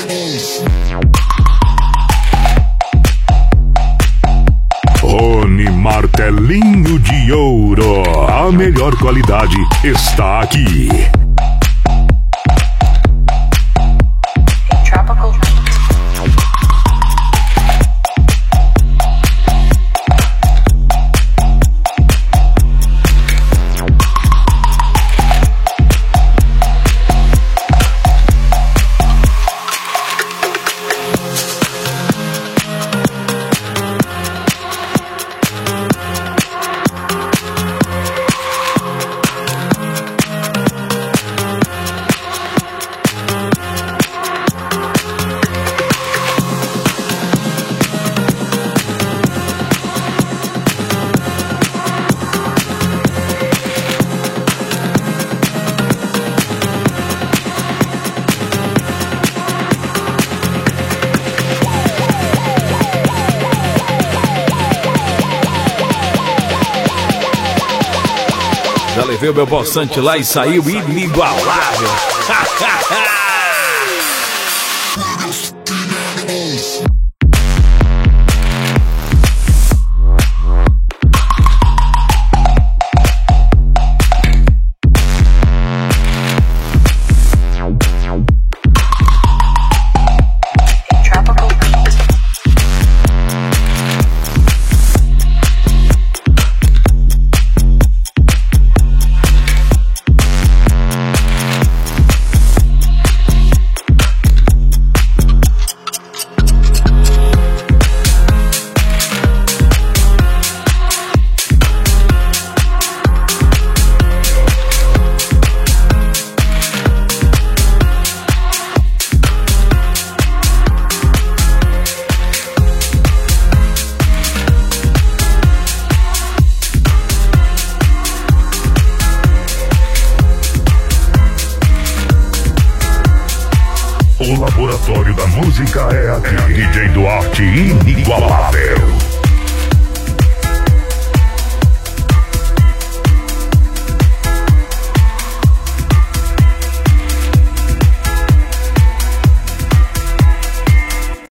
Rony Martelinho de Ouro. A melhor qualidade está aqui. Já levei o meu poçante lá e saiu inigualável. O laboratório da música é aqui. DJ Duarte inigualável.